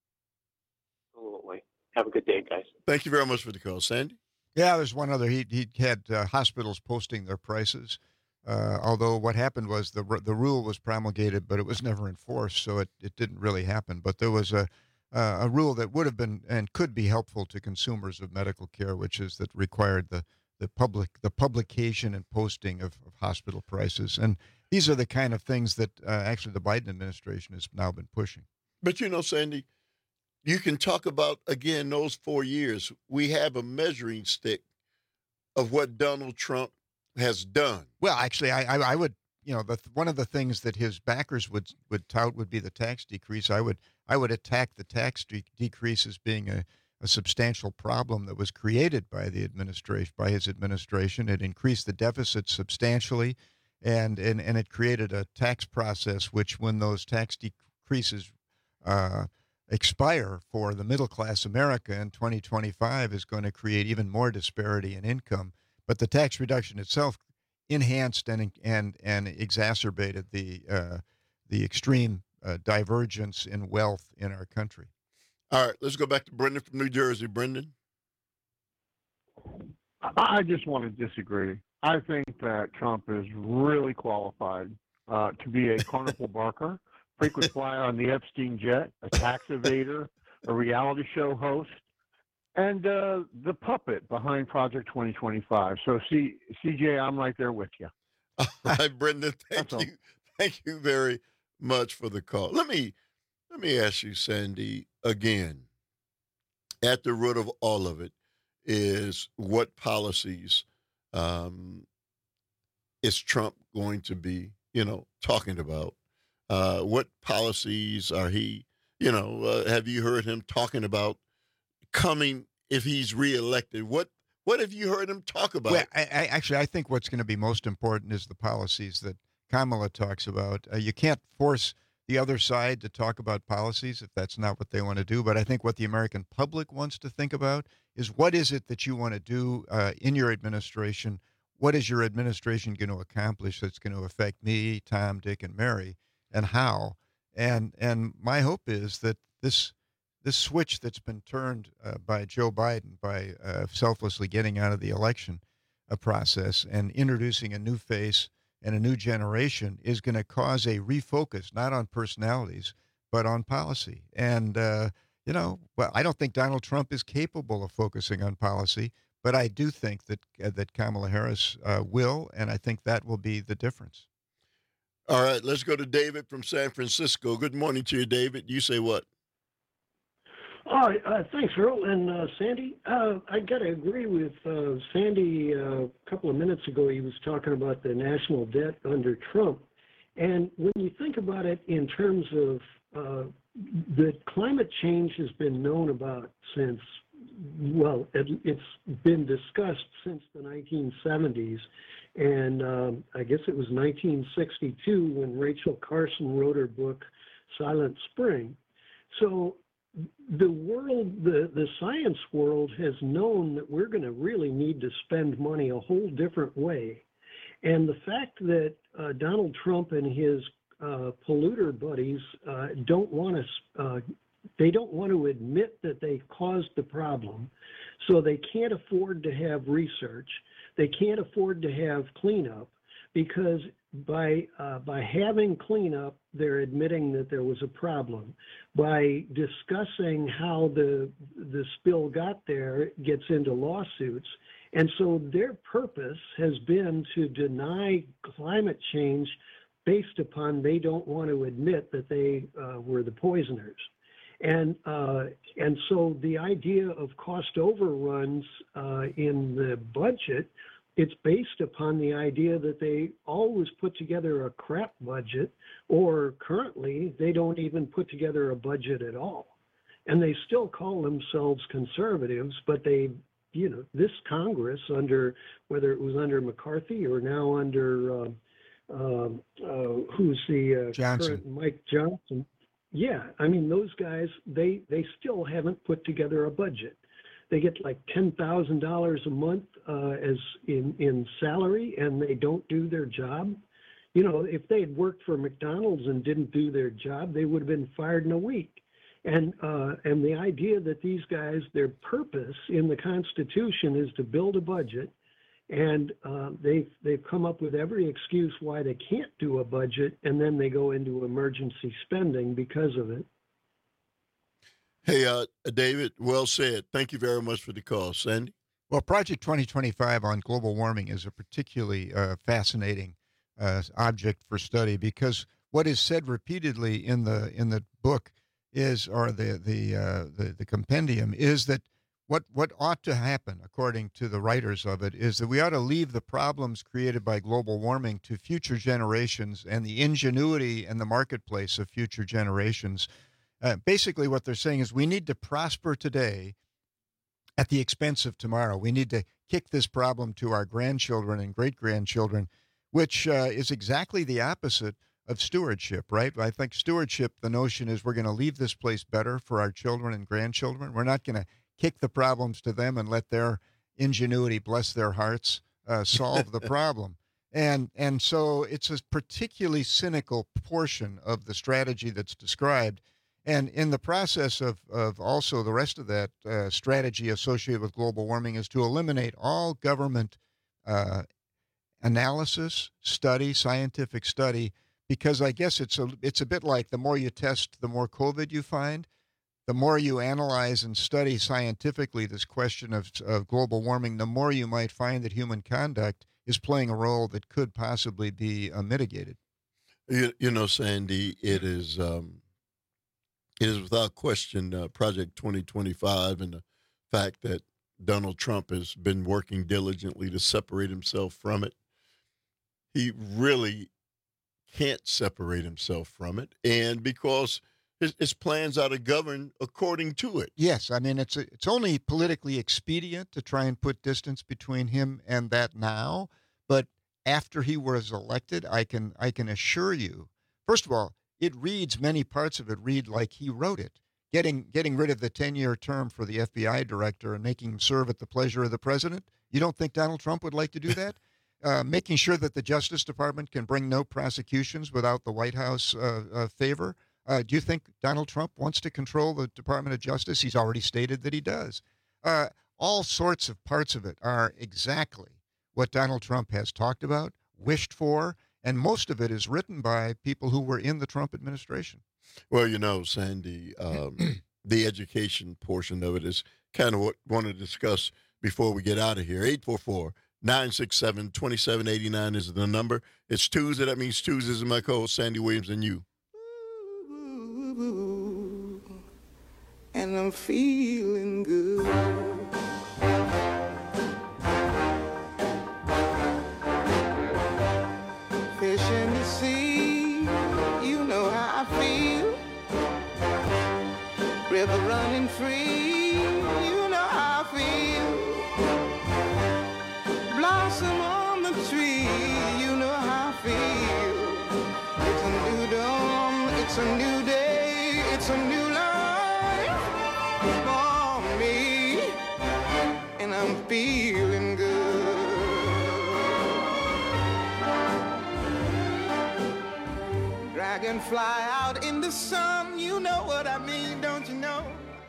Absolutely. Have a good day, guys. Thank you very much for the call. Sandy? Yeah, there's one other. He, he had uh, hospitals posting their prices. Uh, although what happened was the the rule was promulgated, but it was never enforced, so it, it didn't really happen. But there was a uh, a rule that would have been and could be helpful to consumers of medical care, which is that required the the public the publication and posting of, of hospital prices. And these are the kind of things that uh, actually the Biden administration has now been pushing. But you know, Sandy, you can talk about again those four years. We have a measuring stick of what Donald Trump has done. Well, actually, I, I, I would, you know, the, one of the things that his backers would would tout would be the tax decrease. I would I would attack the tax de- decrease as being a, a substantial problem that was created by the administration, by his administration. It increased the deficit substantially, and and, and it created a tax process which, when those tax decreases uh, expire for the middle class America in twenty twenty-five, is going to create even more disparity in income. But the tax reduction itself enhanced and and and exacerbated the uh, the extreme uh, divergence in wealth in our country. All right, let's go back to Brendan from New Jersey. Brendan? I just want to disagree. I think that Trump is really qualified uh, to be a carnival barker, frequent flyer on the Epstein jet, a tax evader, a reality show host, and uh, the puppet behind Project twenty twenty-five. So, C- CJ, I'm right there with you. All right, Brendan, thank you. Thank you very much for the call. Let me let me ask you, Sandy, again. At the root of all of it is what policies um, is Trump going to be, you know, talking about? Uh, what policies are he, you know, uh, have you heard him talking about coming if he's reelected? What what have you heard him talk about? Well, I, I, actually, I think what's going to be most important is the policies that Kamala talks about. Uh, you can't force the other side to talk about policies if that's not what they want to do. But I think what the American public wants to think about is what is it that you want to do uh, in your administration? What is your administration going to accomplish that's going to affect me, Tom, Dick, and Mary, and how? And and my hope is that this this switch that's been turned uh, by Joe Biden by uh, selflessly getting out of the election uh, process and introducing a new face and a new generation is going to cause a refocus, not on personalities, but on policy. And, uh, you know, well, I don't think Donald Trump is capable of focusing on policy, but I do think that uh, that Kamala Harris uh, will, and I think that will be the difference. All right, let's go to David from San Francisco. Good morning to you, David. You say what? All right, uh, thanks, Earl and uh, Sandy. Uh, I got to agree with uh, Sandy. Uh, a couple of minutes ago, he was talking about the national debt under Trump. And when you think about it in terms of uh, the climate change has been known about since, well, it, it's been discussed since the nineteen seventies. And um, I guess it was nineteen sixty-two when Rachel Carson wrote her book, Silent Spring. So the world, the, the science world has known that we're going to really need to spend money a whole different way. And the fact that uh, Donald Trump and his uh, polluter buddies uh, don't want to, uh, they don't want to admit that they caused the problem, so they can't afford to have research. They can't afford to have cleanup, because by uh, by having cleanup, they're admitting that there was a problem. By discussing how the the spill got there, it gets into lawsuits, And so their purpose has been to deny climate change based upon they don't want to admit that they uh, were the poisoners. And uh, and so the idea of cost overruns uh, in the budget, it's based upon the idea that they always put together a crap budget, or currently they don't even put together a budget at all. And they still call themselves conservatives, but they, you know, this Congress, under whether it was under McCarthy or now under uh, uh, uh, who's the uh, current Mike Johnson. Yeah, I mean, those guys, they, they still haven't put together a budget. They get like ten thousand dollars a month uh, as in, in salary, and they don't do their job. You know, if they had worked for McDonald's and didn't do their job, they would have been fired in a week. And uh, and the idea that these guys, their purpose in the Constitution is to build a budget, and uh, they've, they've come up with every excuse why they can't do a budget, and then they go into emergency spending because of it. Hey, uh, David, well said. Thank you very much for the call. Sandy? Well, Project twenty twenty-five on global warming is a particularly uh, fascinating uh, object for study, because what is said repeatedly in the in the book is, or the the uh, the, the compendium, is that what what ought to happen, according to the writers of it, is that we ought to leave the problems created by global warming to future generations and the ingenuity and the marketplace of future generations. Uh, basically, what they're saying is we need to prosper today at the expense of tomorrow. We need to kick this problem to our grandchildren and great-grandchildren, which uh, is exactly the opposite of stewardship, right? I think stewardship, the notion is we're going to leave this place better for our children and grandchildren. We're not going to kick the problems to them and let their ingenuity, bless their hearts, uh, solve the problem. And and so it's a particularly cynical portion of the strategy that's described. And in the process of, of also the rest of that uh, strategy associated with global warming is to eliminate all government uh, analysis, study, scientific study, because I guess it's a, it's a bit like the more you test, the more COVID you find. The more you analyze and study scientifically this question of, of global warming, the more you might find that human conduct is playing a role that could possibly be uh, mitigated. You, you know, Sandy, it is... Um... It is without question uh, Project twenty twenty-five, and the fact that Donald Trump has been working diligently to separate himself from it. He really can't separate himself from it, and because his, his plans are to govern according to it. Yes, I mean, it's a, it's only politically expedient to try and put distance between him and that now, but after he was elected, I can I can assure you, first of all, it reads, many parts of it read like he wrote it. Getting getting rid of the ten-year term for the F B I director and making him serve at the pleasure of the president. You don't think Donald Trump would like to do that? uh, making sure that the Justice Department can bring no prosecutions without the White House uh, uh, favor. Uh, do you think Donald Trump wants to control the Department of Justice? He's already stated that he does. Uh, all sorts of parts of it are exactly what Donald Trump has talked about, wished for, and most of it is written by people who were in the Trump administration. Well, you know, Sandy, um, the education portion of it is kind of what I want to discuss before we get out of here. eight four four, nine six seven, two seven eight nine is the number. It's Tuesday. That means Tuesdays is my co-host, Sandy Williams, and you. And I'm feeling good. Fish in the sea, you know how I feel. River running free, you know how I feel. Blossom on the tree, you know how I feel. It's a new dawn, it's a new day, it's a new life for me, and I'm feeling good. Dragonfly out in the sun, you know what I mean, don't you know?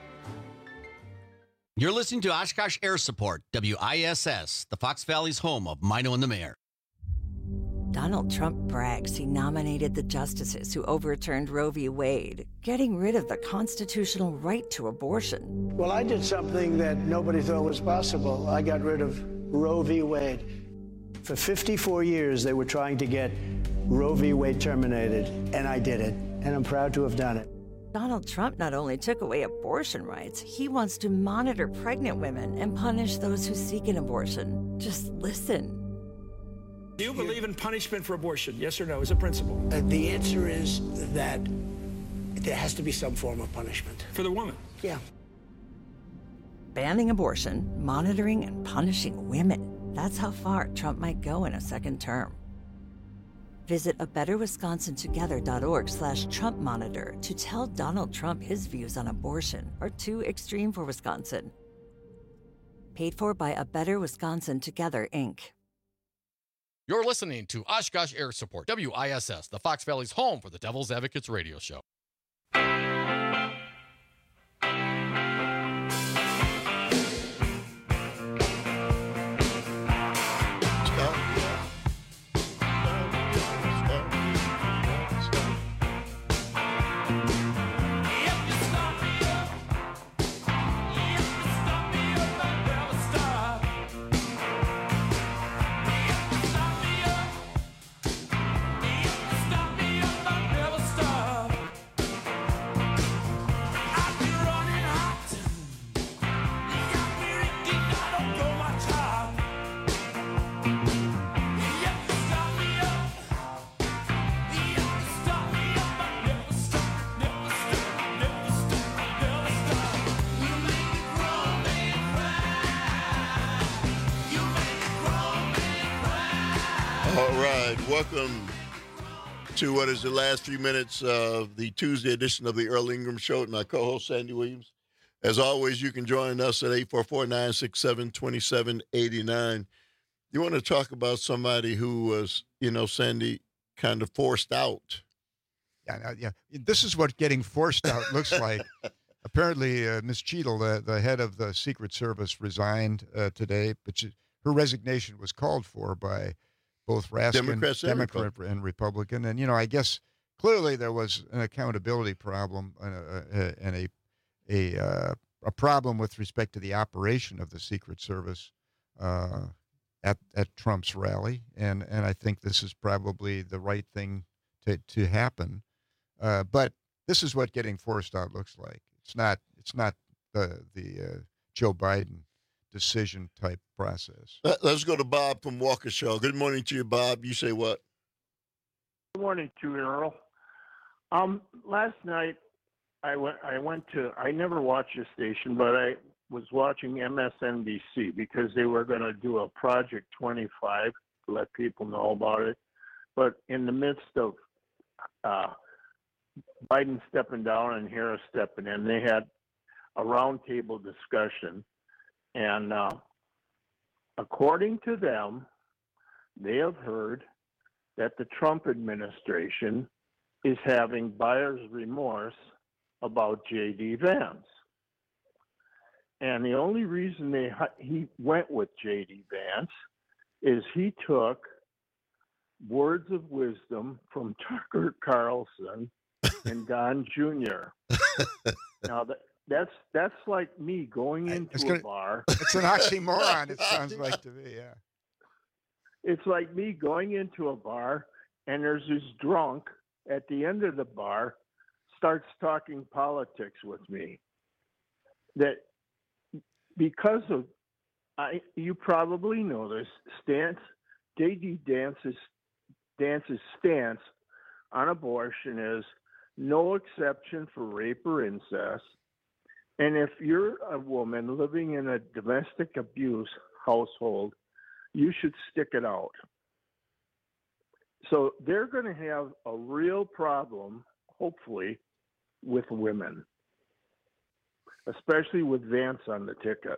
You're listening to Oshkosh Air Support, W I S S, the Fox Valley's home of Mino and the Mayor. Donald Trump brags he nominated the justices who overturned Roe v. Wade, getting rid of the constitutional right to abortion. Well, I did something that nobody thought was possible. I got rid of Roe v. Wade. For fifty-four years, they were trying to get Roe v. Wade terminated, and I did it, and I'm proud to have done it. Donald Trump not only took away abortion rights, he wants to monitor pregnant women and punish those who seek an abortion. Just listen. Do you believe in punishment for abortion? Yes or no, as a principle? Uh, the answer is that there has to be some form of punishment. For the woman? Yeah. Banning abortion, monitoring and punishing women. That's how far Trump might go in a second term. Visit a better wisconsin together dot org slash Trump monitor to tell Donald Trump his views on abortion are too extreme for Wisconsin. Paid for by A Better Wisconsin Together, Incorporated. You're listening to Oshkosh Air Support, W I S S, the Fox Valley's home for the Devil's Advocates radio show. Welcome to what is the last few minutes of the Tuesday edition of the Earl Ingram Show with my co-host, Sandy Williams. As always, you can join us at eight four four, nine six seven, two seven eight nine. You want to talk about somebody who was, you know, Sandy, kind of forced out. Yeah, yeah. This is what getting forced out looks like. Apparently, uh, Miz Cheadle, the, the head of the Secret Service, resigned uh, today, but she, her resignation was called for by both Raskin, Democrats and Democrat Republican. and Republican. And, you know, I guess clearly there was an accountability problem and a, and a, a, uh, a problem with respect to the operation of the Secret Service uh, at, at Trump's rally. And, and I think this is probably the right thing to, to happen. Uh, but this is what getting forced out looks like. It's not, it's not the, the uh, Joe Biden decision type process. Let's go to Bob from Waukesha. Good morning to you, Bob. You say what? Good morning to you, Earl. Um, last night I went. I went to. I never watched the station, but I was watching M S N B C because they were going to do a Project twenty-five to let people know about it. But in the midst of uh, Biden stepping down and Harris stepping in, they had a roundtable discussion. And uh, according to them, they have heard that the Trump administration is having buyer's remorse about J D. Vance. And the only reason they he went with J D. Vance is he took words of wisdom from Tucker Carlson and Don Junior Now, that That's that's like me going into it's gonna, a bar. It's an oxymoron, it sounds like to me, yeah. It's like me going into a bar and there's this drunk at the end of the bar starts talking politics with me. That because of I you probably know this, stance J D. Vance's Vance's stance on abortion is no exception for rape or incest. And if you're a woman living in a domestic abuse household, you should stick it out. So they're going to have a real problem, hopefully, with women, especially with Vance on the ticket.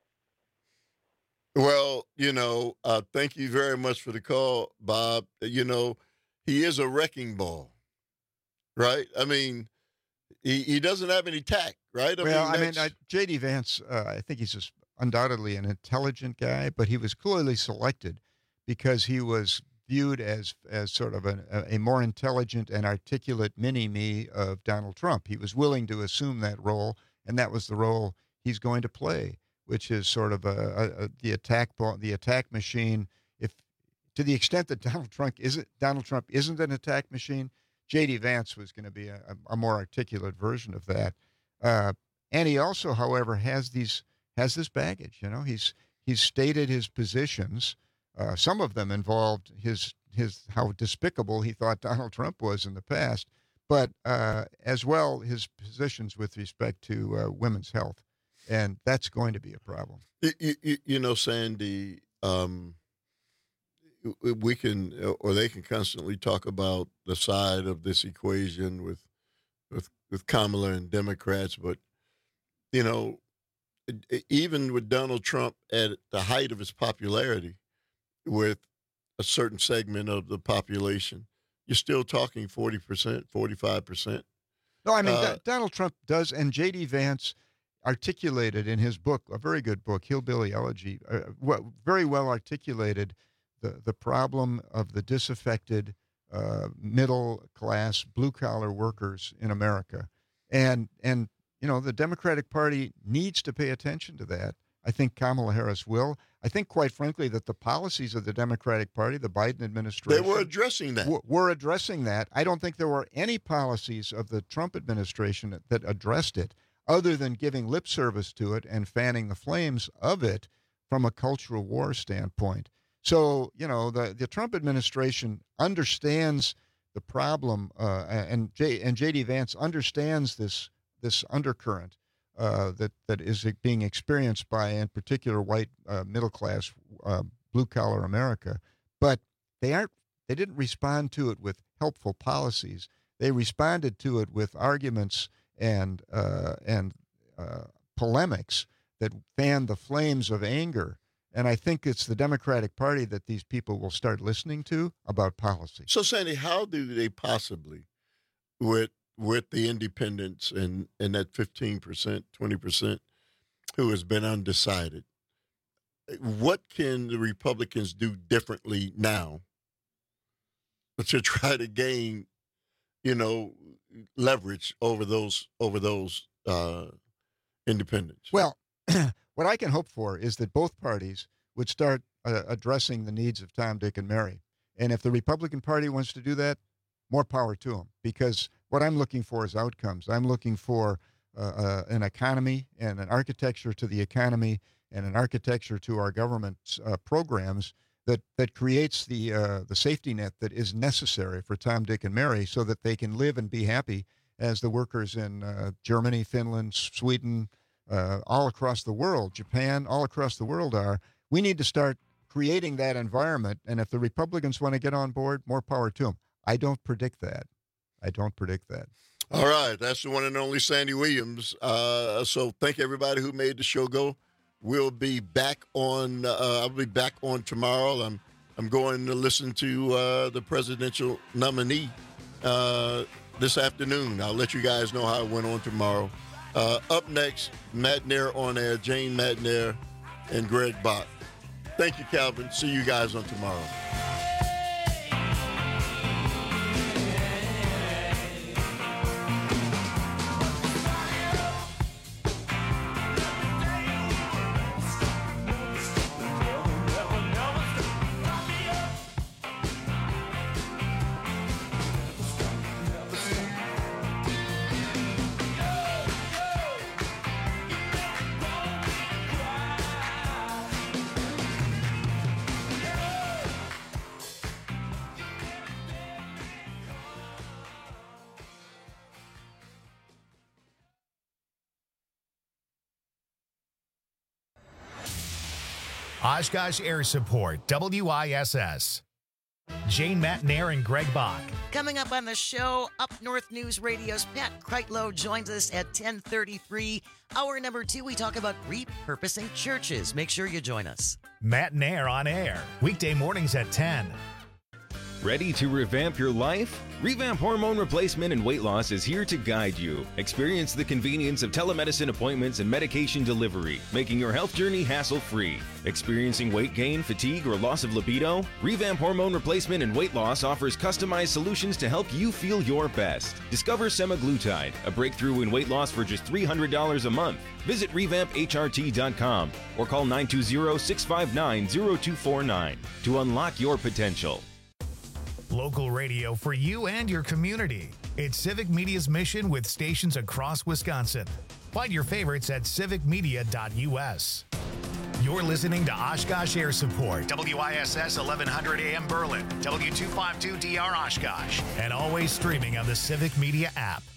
Well, you know, uh, thank you very much for the call, Bob. You know, he is a wrecking ball, right? I mean, he, he doesn't have any tact. Right? I well, mean, I mean, uh, J D. Vance, uh, I think he's just undoubtedly an intelligent guy, but he was clearly selected because he was viewed as as sort of a, a more intelligent and articulate mini-me of Donald Trump. He was willing to assume that role, and that was the role he's going to play which is sort of a, a, a the attack the attack machine. If to the extent that Donald Trump isn't Donald Trump isn't an attack machine, J D Vance was going to be a, a more articulate version of that. Uh, and he also, however, has these has this baggage. You know, he's he's stated his positions. Uh, some of them involved his his how despicable he thought Donald Trump was in the past, but uh, as well his positions with respect to uh, women's health, and that's going to be a problem. You, you, you know, Sandy, um, we can or they can constantly talk about the side of this equation with with with Kamala and Democrats, but you know, even with Donald Trump at the height of his popularity, with a certain segment of the population, you're still talking forty percent, forty-five percent. No, I mean, uh, D- Donald Trump does, and J D Vance articulated in his book, a very good book, Hillbilly Elegy, uh, well, very well articulated the, the problem of the disaffected uh, middle-class, blue-collar workers in America. And, and, you know, the Democratic Party needs to pay attention to that. I think Kamala Harris will. I think, quite frankly, that the policies of the Democratic Party, the Biden administration, they were addressing that. W- were addressing that. I don't think there were any policies of the Trump administration that, that addressed it, other than giving lip service to it and fanning the flames of it from a cultural war standpoint. So, you know, the, the Trump administration understands the problem, uh, and J and J D Vance understands this this undercurrent. Uh, that that is being experienced by, in particular, white uh, middle class, uh, blue collar America, but they aren't. They didn't respond to it with helpful policies. They responded to it with arguments and uh, and uh, polemics that fanned the flames of anger. And I think it's the Democratic Party that these people will start listening to about policy. So, Sandy, how do they possibly, with with the independents and, and that fifteen percent, twenty percent who has been undecided, what can the Republicans do differently now to try to gain, you know, leverage over those over those uh, independents? Well, what I can hope for is that both parties would start uh, addressing the needs of Tom, Dick, and Mary. And if the Republican Party wants to do that, more power to them, because what I'm looking for is outcomes. I'm looking for uh, uh, an economy and an architecture to the economy and an architecture to our government's uh, programs that, that creates the uh, the safety net that is necessary for Tom, Dick, and Mary so that they can live and be happy as the workers in uh, Germany, Finland, Sweden, uh, all across the world, Japan, all across the world are. We need to start creating that environment, and if the Republicans want to get on board, more power to them. I don't predict that. I don't predict that. All right. That's the one and only Sandy Williams. Uh, so thank everybody who made the show go. We'll be back on, uh, I'll be back on tomorrow. I'm I'm going to listen to uh, the presidential nominee uh, this afternoon. I'll let you guys know how it went on tomorrow. Uh, up next, Matt Nair on air, Jane Matt Nair, and Greg Bach. Thank you, Calvin. See you guys on tomorrow. Oshkosh Air Support, W I S S. Jane Matt Nair and Greg Bach. Coming up on the show, Up North News Radio's Pat Kreitlow joins us at ten thirty-three. Hour number two, we talk about repurposing churches. Make sure you join us. Matt Nair on air, weekday mornings at ten. Ready to revamp your life? Revamp Hormone Replacement and Weight Loss is here to guide you. Experience the convenience of telemedicine appointments and medication delivery, making your health journey hassle-free. Experiencing weight gain, fatigue, or loss of libido? Revamp Hormone Replacement and Weight Loss offers customized solutions to help you feel your best. Discover semaglutide, a breakthrough in weight loss for just three hundred dollars a month. Visit revamp H R T dot com or call nine two zero, six five nine, zero two four nine to unlock your potential. Local radio for you and your community. It's Civic Media's mission with stations across Wisconsin. Find your favorites at civic media dot U S. You're listening to Oshkosh Air Support, W I S S eleven hundred A M Berlin, W two fifty-two D R Oshkosh, and always streaming on the Civic Media app.